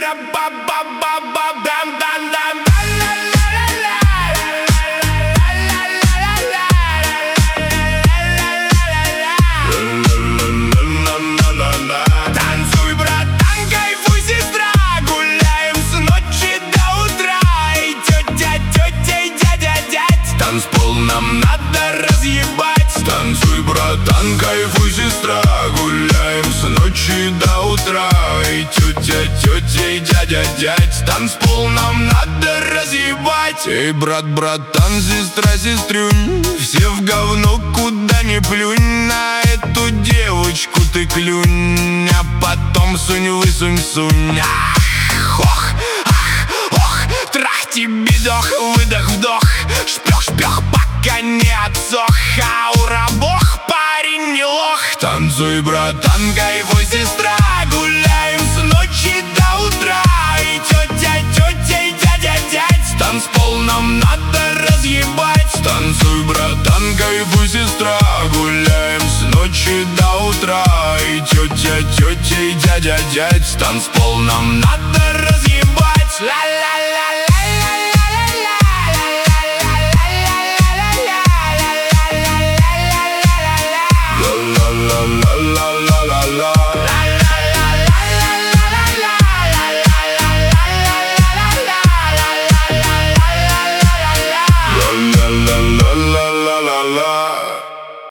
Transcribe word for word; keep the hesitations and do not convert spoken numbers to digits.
Танцуй, братан, кайфуй, сестра, гуляем с ночи до утра. И тетя, тетя, и дядя, дядь, танцпол нам надо разъебать. Танцуй, братан, кайфуй, сестра, гуляем с ночи до утра. И тетя, тетя, и дядя, дядь, танцпол нам надо разъебать. Эй, брат, братан, сестра, сестрюнь, все в говно, куда ни плюнь. На эту девочку ты клюнь, а потом сунь, высунь, сунь. Ах, ох, ах, ох, трах тебе дох, выдох, вдох. Шпёх, шпёх, пока не отсох. Аура бог, парень не лох. Танцуй, братан, кайфуй, сестра, гуляем с ночи до утра. И тетя, тетя, и дядя, дядь, танцпол нам надо разъебать. Танцуй, братан, кайфуй, сестра, гуляем с ночи до утра. И тетя, тетя, и дядя, дядь, танцпол нам надо разъебать.